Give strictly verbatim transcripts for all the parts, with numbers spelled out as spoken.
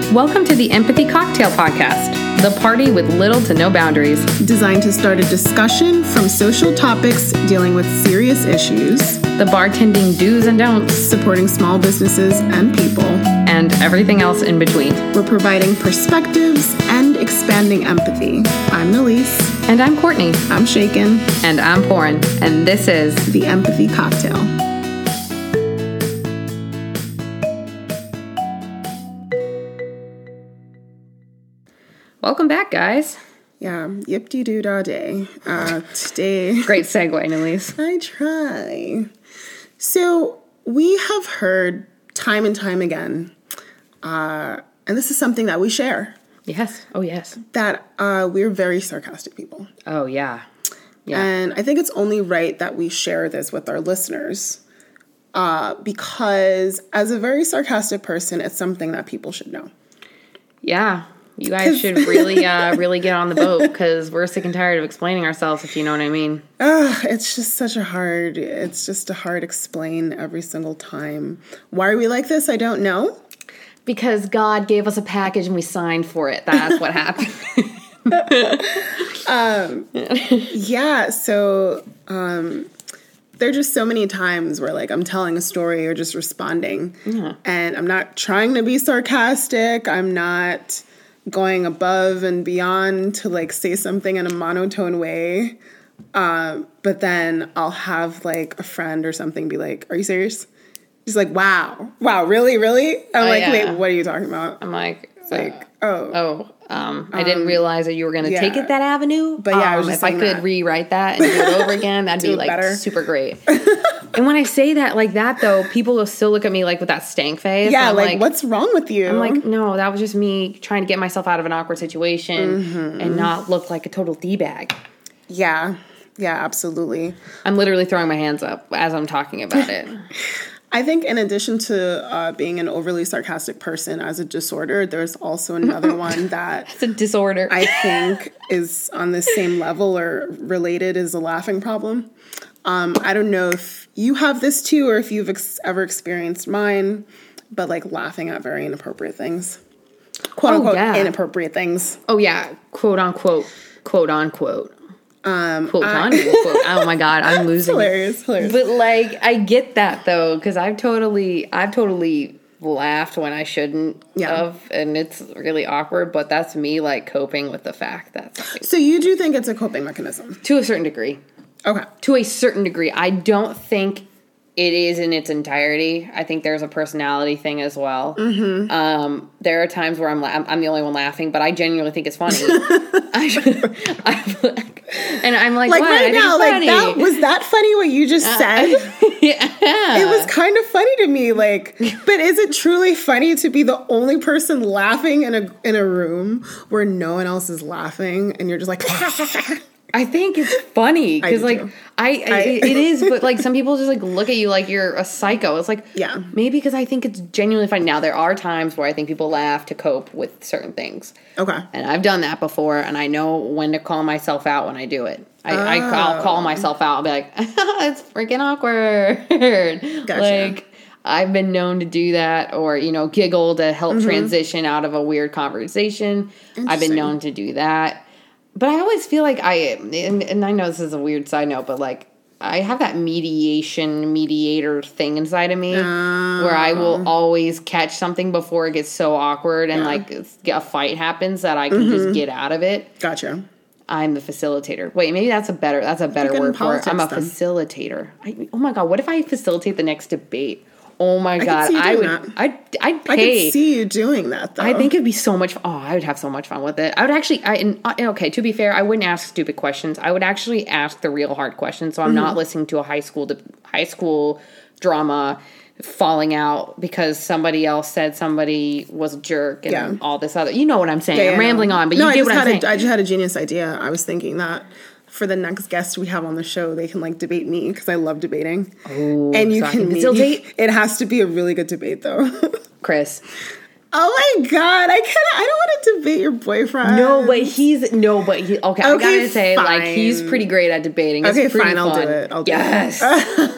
Welcome to the Empathy Cocktail Podcast, the party with little to no boundaries. Designed to start a discussion from social topics dealing with serious issues, the bartending do's and don'ts, supporting small businesses and people, and everything else in between. We're providing perspectives and expanding empathy. I'm Nalise. And I'm Courtney. I'm Shaken. And I'm Pourin. And this is the Empathy Cocktail. Welcome back, guys. Yeah, yip-de-doo-dah day. Uh, today... Great segue, Nalise. I try. So, we have heard time and time again, uh, and this is something that we share. Yes. Oh, yes. That uh, we're very sarcastic people. Oh, yeah. Yeah. And I think it's only right that we share this with our listeners uh, because as a very sarcastic person, it's something that people should know. Yeah. You guys should really, uh, really get on the boat because we're sick and tired of explaining ourselves, if you know what I mean. Uh, it's just such a hard, it's just a hard explain every single time. Why are we like this? I don't know. Because God gave us a package and we signed for it. That's what happened. um, yeah, so um, there are just so many times where, like, I'm telling a story or just responding. Yeah. And I'm not trying to be sarcastic. I'm not going above and beyond to, like, say something in a monotone way. Uh, but then I'll have, like, a friend or something be like, are you serious? He's like, wow. Wow, really, really? I'm oh, like, yeah. wait, what are you talking about? I'm like, it's like, uh, oh. Oh, um, I didn't realize that you were going to yeah. take it that avenue. But yeah, um, I was just if I could that. rewrite that and do it over again, that'd be, like, better. Super great. And when I say that like that, though, people will still look at me, like, with that stank face. Yeah, like, like, what's wrong with you? I'm like, no, that was just me trying to get myself out of an awkward situation mm-hmm. and not look like a total D-bag. Yeah. Yeah, absolutely. I'm literally throwing my hands up as I'm talking about it. I think in addition to uh, being an overly sarcastic person as a disorder, there's also another one that... It's a disorder. I think is on the same level or related as a laughing problem. Um, I don't know if you have this too or if you've ex- ever experienced mine, but like laughing at very inappropriate things. Quote oh, unquote yeah. inappropriate things. Oh, yeah. Quote unquote. Quote unquote. Um, quote I, unquote. Oh my God, I'm losing. Hilarious, hilarious. But like, I get that though, because I've totally, I've totally laughed when I shouldn't yeah. have, and it's really awkward. But that's me like coping with the fact that. Like, so you do think it's a coping mechanism to a certain degree? Okay, to a certain degree. I don't think it is in its entirety. I think there's a personality thing as well. Mm-hmm. Um, there are times where I'm, la- I'm the only one laughing, but I genuinely think it's funny. I, I, and I'm like, like what? right now, like that was that funny what you just uh, said? Yeah, it was kind of funny to me. Like, but is it truly funny to be the only person laughing in a in a room where no one else is laughing, and you're just like? I think it's funny because, like, I, I, I it is, but like some people just like look at you like you're a psycho. It's like, yeah, maybe because I think it's genuinely funny. Now there are times where I think people laugh to cope with certain things. Okay, and I've done that before, and I know when to call myself out when I do it. I, oh. I I'll call myself out. I'll be like, it's freaking awkward. Gotcha. Like, I've been known to do that, or you know, giggle to help mm-hmm. transition out of a weird conversation. I've been known to do that. But I always feel like I, and, and I know this is a weird side note, but like I have that mediation, mediator thing inside of me uh, where I will always catch something before it gets so awkward and yeah. like a fight happens that I can mm-hmm. just get out of it. Gotcha. I'm the facilitator. Wait, maybe that's a better, that's a better word for it. I'm a then. facilitator. I, oh my God, what if I facilitate the next debate? Oh my God, I, I would, that. I'd, I'd pay. I could see you doing that though. I think it'd be so much, oh, I would have so much fun with it. I would actually, I, and, uh, okay, to be fair, I wouldn't ask stupid questions. I would actually ask the real hard questions. So I'm mm-hmm. not listening to a high school, de- high school drama falling out because somebody else said somebody was a jerk and yeah. all this other, you know what I'm saying. Yeah, yeah, I'm rambling no. on, but no, you I get just what had I'm saying. A, I just had a genius idea. I was thinking that for the next guest we have on the show, they can like debate me because I love debating. Oh, and you so can facilitate. It has to be a really good debate, though. Chris. Oh my God! I can't. I don't want to debate your boyfriend. No, but he's no, but he. Okay, okay I gotta say, fine. like he's pretty great at debating. It's okay, pretty fine. fun. I'll do it. I'll do yes. it.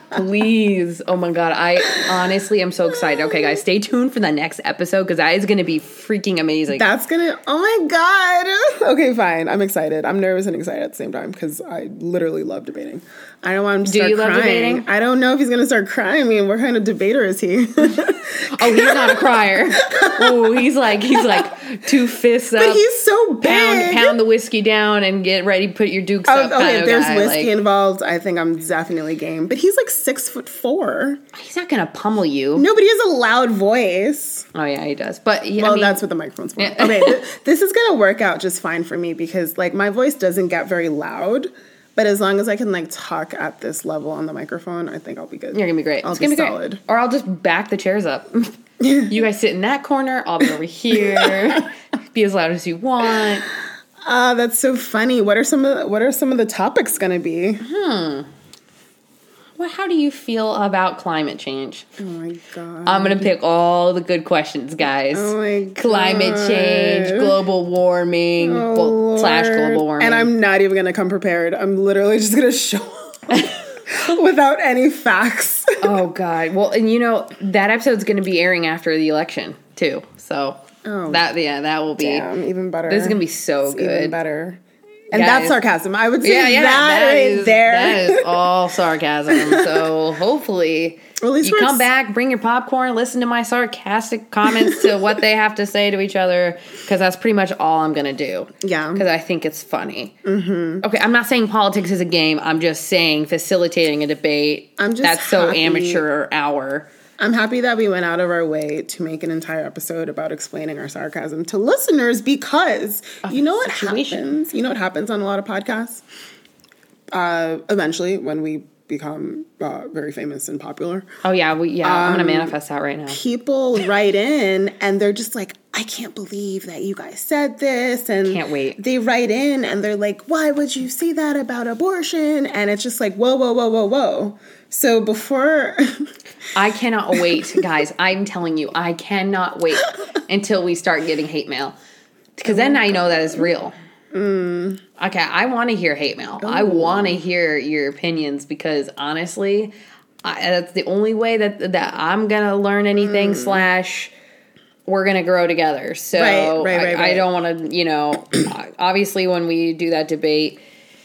Please. Oh my God. I honestly am so excited. Okay, guys, stay tuned for the next episode because that is going to be freaking amazing. That's going to, oh my God. Okay, fine. I'm excited. I'm nervous and excited at the same time because I literally love debating. I don't want him to Do start you love crying. debating? I don't know if he's going to start crying. I mean, what kind of debater is he? Oh, he's not a crier. Oh, he's like, he's like two fists up. But he's so big. Pound, pound the whiskey down and get ready to put your dukes Oh, up. okay, if there's guy. whiskey like, involved, I think I'm definitely game. But he's like six foot four. He's not going to pummel you. Nobody has a loud voice. Oh, yeah, he does. But, yeah, Well, I mean, that's what the microphone's for. Yeah. Okay, th- this is going to work out just fine for me because, like, my voice doesn't get very loud. But as long as I can, like, talk at this level on the microphone, I think I'll be good. You're going to be great. I'll it's be going to be solid. great. Or I'll just back the chairs up. You guys sit in that corner. I'll be over here. Be as loud as you want. Ah, uh, that's so funny. What are some of the, what are some of the topics going to be? Hmm. Well, how do you feel about climate change? Oh my God. I'm going to pick all the good questions, guys. Oh my God. Climate change, global warming, Oh, well, slash Lord. global warming. And I'm not even going to come prepared. I'm literally just going to show up without any facts. Oh, God. Well, and you know, that episode's going to be airing after the election, too. So, Oh, that, yeah, that will be. Damn, even better. This is going to be so It's good. Even better. And Guys. that's sarcasm. I would say Yeah, yeah, that, that right is, there. That is all sarcasm. So hopefully Well, at least you we're come ex- back, bring your popcorn, listen to my sarcastic comments to what they have to say to each other, because that's pretty much all I'm going to do. Yeah. Because I think it's funny. Mm-hmm. Okay, I'm not saying politics is a game. I'm just saying facilitating a debate. I'm just That's so happy- amateur hour. I'm happy that we went out of our way to make an entire episode about explaining our sarcasm to listeners because you know what situation. happens? You know what happens on a lot of podcasts? Uh, eventually, when we become uh, very famous and popular, Oh, yeah, we, yeah. I'm Um, going to manifest that right now. people write in and they're just like, I can't believe that you guys said this. And Can't wait. They write in and they're like, why would you say that about abortion? And it's just like, whoa, whoa, whoa, whoa, whoa. So before... I cannot wait, guys. I'm telling you, I cannot wait until we start getting hate mail. Because then I know that it's real. Mm. Okay, I want to hear hate mail. I want to hear your opinions because honestly, I, that's the only way that that I'm going to learn anything, mm. slash we're going to grow together. So right, right, right, I, right. I don't want to, you know, obviously when we do that debate,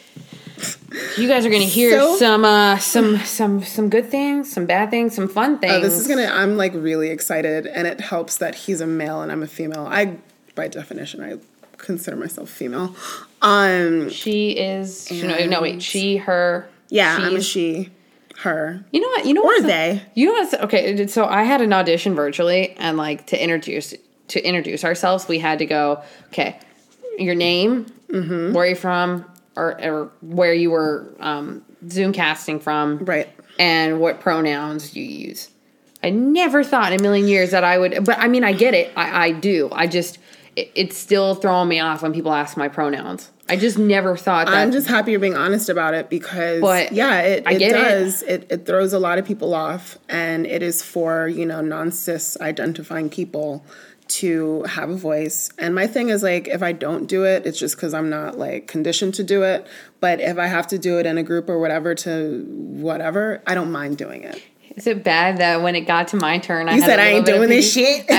you guys are going to hear So, some uh, some some some good things, some bad things, some fun things. Oh, this is gonna. I'm like really excited, and it helps that he's a male and I'm a female. I, by definition, I consider myself female. Um, She is. And- no, no, wait. She, her. yeah, I'm a she's- she, her, You know what? You know or what? they. You know what's okay? So I had an audition virtually, and like to introduce to introduce ourselves, we had to go. Okay, your name, mm-hmm. where are you from, or, or where you were um, Zoom casting from, Right. and what pronouns you use. I never thought in a million years that I would, but I mean, I get it. I, I do. I just, it, it's still throwing me off when people ask my pronouns. I just never thought that. I'm just happy you're being honest about it because, But yeah, it, I it get it. does. It. It throws a lot of people off, and it is for, you know, non-cis identifying people to have a voice. And my thing is, like, if I don't do it, it's just because I'm not, like, conditioned to do it. But if I have to do it in a group or whatever to whatever, I don't mind doing it. Is it bad that when it got to my turn, I You had said a I little ain't bit of doing this pee- shit?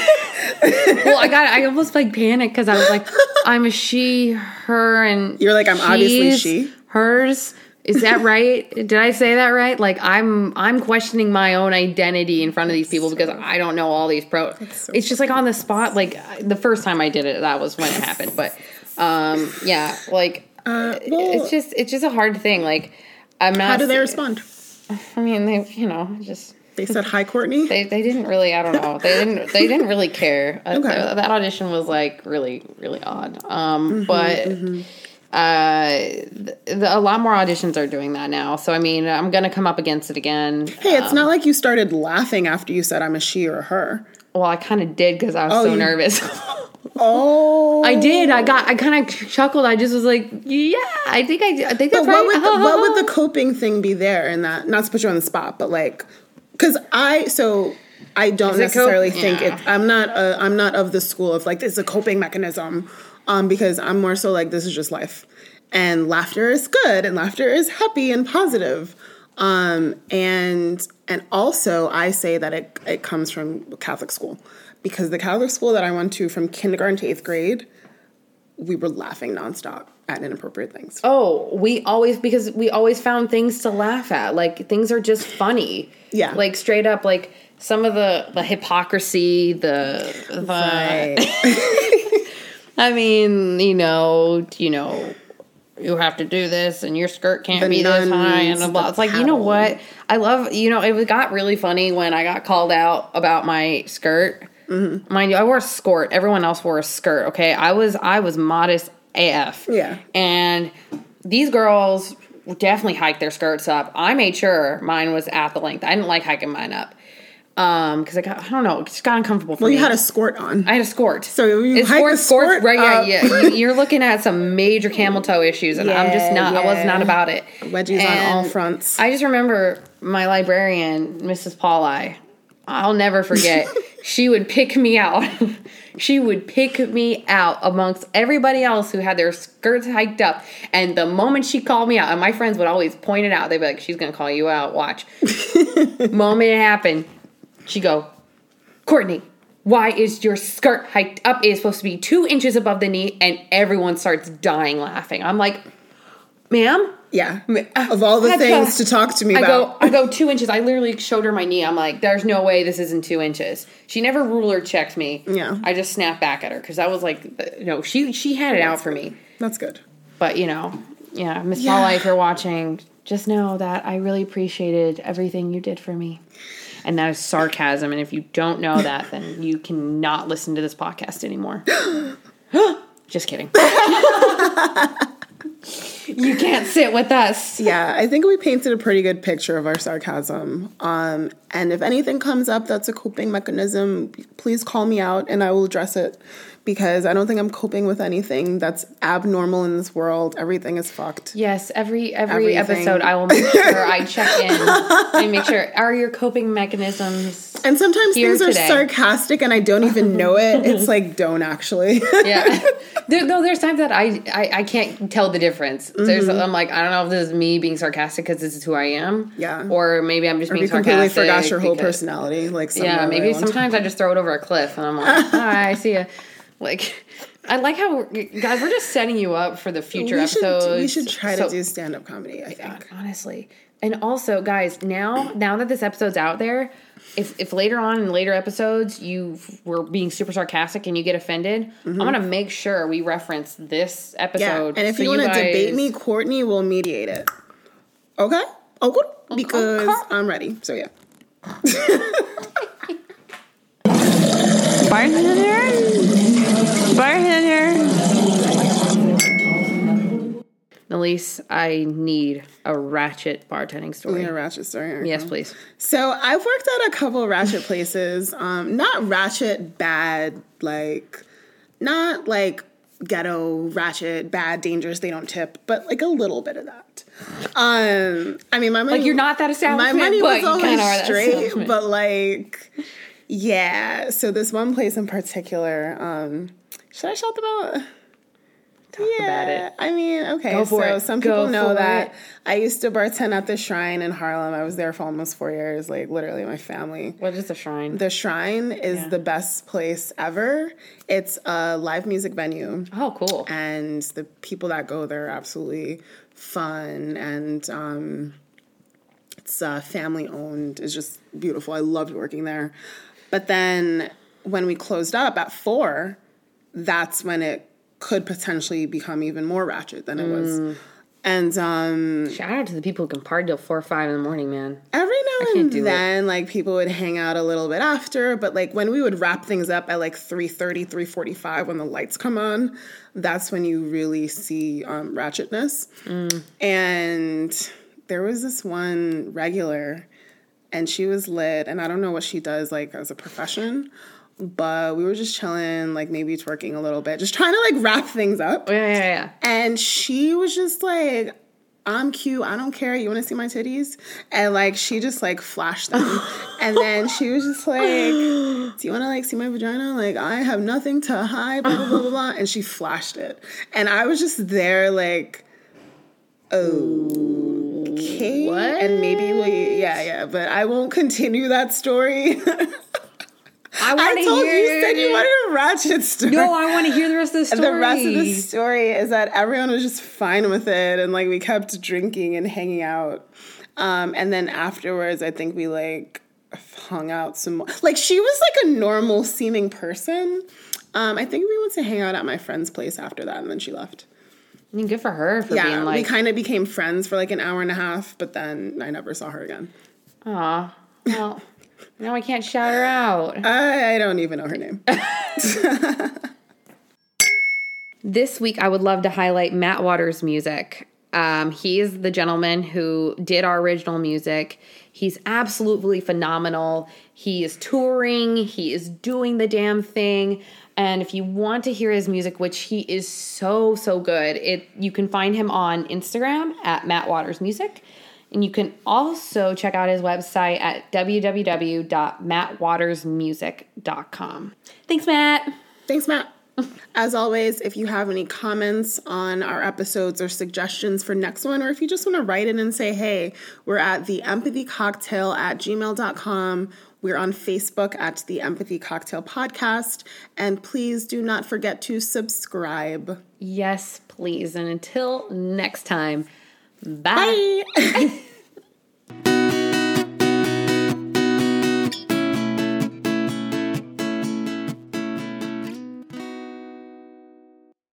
I, well, I got. I almost like panicked because I was like, I'm a she, her, and You're like, I'm obviously she's, she. hers. Is that right? Did I say that right? Like, I'm I'm questioning my own identity in front of these people because I don't know all these pro. so It's just like on the spot. Like the first time I did it, that was when it happened. But um, yeah, like Uh, well, it's just it's just a hard thing. Like I'm not. how do they respond? I mean, they you know just. They said, hi, Courtney? They they didn't really. I don't know. They didn't. They didn't really care. Uh, Okay. th- that audition was like really really odd. Um, Mm-hmm, but uh, th- the, a lot more auditions are doing that now. So I mean, I'm gonna come up against it again. Hey, it's Um, not like you started laughing after you said I'm a she or a her. Well, I kind of did because I was Oh, so you- nervous. Oh. I did. I got. I kind of chuckled. I just was like, yeah. I think I. I think But that's what right. would, the, what would the coping thing be there in that? Not to put you on the spot, but like, because I, so I don't Is it necessarily cope? think Yeah. it, I'm not, uh, I'm not of the school of like, this is a coping mechanism, um, because I'm more so like, this is just life. And laughter is good and laughter is happy and positive. Um, and and also I say that it it comes from Catholic school, because the Catholic school that I went to from kindergarten to eighth grade, we were laughing nonstop at inappropriate things. Oh, we always, because we always found things to laugh at. Like, things are just funny. Yeah. Like, straight up, like, some of the, the hypocrisy, the... the Right. I mean, you know, you know, you have to do this, and your skirt can't The be this high, and nuns, blah. the It's like, you know paddle. what? I love, you know, it got really funny when I got called out about my skirt. Mm-hmm. Mind you, I wore a skirt. Everyone else wore a skirt, okay? I was, I was modest A F. Yeah. And these girls definitely hiked their skirts up. I made sure mine was at the length. I didn't like hiking mine up. Um, because I got, I don't know, it just got uncomfortable for Well, me. you had a skirt on. I had a skirt. So you It's hiked skort, the skort, skirt right? up. Yeah, yeah. You, you're looking at some major camel toe issues, and I'm just Yeah, not. I was yeah. not about it. Wedgies on And all fronts. I just remember my librarian, Missus Pauli. I'll never forget. She would pick me out. She would pick me out amongst everybody else who had their skirts hiked up. And the moment she called me out, and my friends would always point it out, they'd be like, she's going to call you out. Watch. Moment it happened, she'd go, Courtney, why is your skirt hiked up? It is supposed to be two inches above the knee. And everyone starts dying laughing. I'm like, ma'am? Yeah. Of all the I things go- to talk to me I about. go, I go two inches. I literally showed her my knee. I'm like, there's no way this isn't two inches. She never ruler checked me. Yeah. I just snapped back at her because I was like, you know, she she had it out for me. That's good. But you know, yeah, Miss Yeah. Paula, if you're watching, just know that I really appreciated everything you did for me. And that is sarcasm. And if you don't know that, then you cannot listen to this podcast anymore. Just kidding. You can't sit with us. Yeah, I think we painted a pretty good picture of our sarcasm. Um, and if anything comes up that's a coping mechanism, please call me out and I will address it, because I don't think I'm coping with anything that's abnormal in this world. Everything is fucked. Yes, every every Everything. episode I will make sure I check in and make sure, are your coping mechanisms... And sometimes Here things are today. sarcastic and I don't even know it. It's like, don't actually. Yeah. There, no, there's times that I, I, I can't tell the difference. There's, Mm-hmm. I'm like, I don't know if this is me being sarcastic because this is who I am. Yeah. Or maybe I'm just Or being you completely sarcastic. forgot your whole because- personality. Like Yeah, somewhere maybe right on sometimes I just throw it over a cliff and I'm like, hi, I see you. Like, I like how, we're, guys, we're just setting you up for the future we should, episodes. we should try So- to do stand-up comedy, I think. God, honestly. And also, guys, now now that this episode's out there, if if later on in later episodes you were being super sarcastic and you get offended, I'm gonna make sure we reference this Yeah, episode. and if so you want to guys- debate me, Courtney will mediate it. Okay? Oh, good. Because okay. I'm ready. So, yeah. bartender, bartender. Elise, I need a ratchet bartending story. Yeah, ratchet story. Yes, please. So I've worked at a couple ratchet places. Um, not ratchet bad, like not like ghetto ratchet bad, dangerous. They don't tip, but like a little bit of that. Um, I mean, my money. Like, you're not that My establishment, money but was you always kinda are that straight, establishment. but like, yeah. So this one place in particular. Um, should I shout them out? Talk about it. I mean, okay, Go for so it. some Go people know for that it. I used to bartend at the Shrine in Harlem. I was there for almost four years, like literally my family. What is the Shrine? The Shrine is Yeah. the best place ever. It's a live music venue. Oh, cool. And the people that go there are absolutely fun, and um, it's uh, family owned. It's just beautiful. I loved working there. But then when we closed up at four, that's when it could potentially become even more ratchet than it was. Mm. And um, Shout out to the people who can party till four or five in the morning, man. every now can't and do it. then, like, people would hang out a little bit after, but like when we would wrap things up at like three thirty, three forty-five when the lights come on, that's when you really see um, ratchetness. Mm. And there was this one regular, and she was lit, and I don't know what she does like as a profession, but we were just chilling, like maybe twerking a little bit, just trying to like wrap things up. Yeah, yeah, yeah. And she was just like, I'm cute, I don't care, you want to see my titties? And like she just like flashed them. And then she was just like, do you want to like see my vagina? Like, I have nothing to hide, blah, blah, blah, blah, blah. And she flashed it. And I was just there like, okay. okay. What? And maybe we, yeah, yeah. But I won't continue that story. I want to told hear. You said you wanted a ratchet story. No, I want to hear the rest of the story. The rest of the story is that everyone was just fine with it, and like we kept drinking and hanging out. Um, and then afterwards, I think we like hung out some more. Like she was like a normal seeming person. Um, I think we went to hang out at my friend's place after that, and then she left. I mean, good for her for yeah, being like. we kind of became friends for like an hour and a half, but then I never saw her again. Aw, well. Now I can't shout her out. I, I don't even know her name. This week, I would love to highlight Matt Waters' music. Um, he's the gentleman who did our original music. He's absolutely phenomenal. He is touring. He is doing the damn thing. And if you want to hear his music, which he is so, so good, it you can find him on Instagram at Matt Waters Music. And you can also check out his website at w w w dot matt waters music dot com. Thanks, Matt. Thanks, Matt. As always, if you have any comments on our episodes or suggestions for next one, or if you just want to write in and say, hey, we're at the empathy cocktail at gmail dot com. We're on Facebook at the Empathy Cocktail Podcast. And please do not forget to subscribe. Yes, please. And until next time, bye. Bye.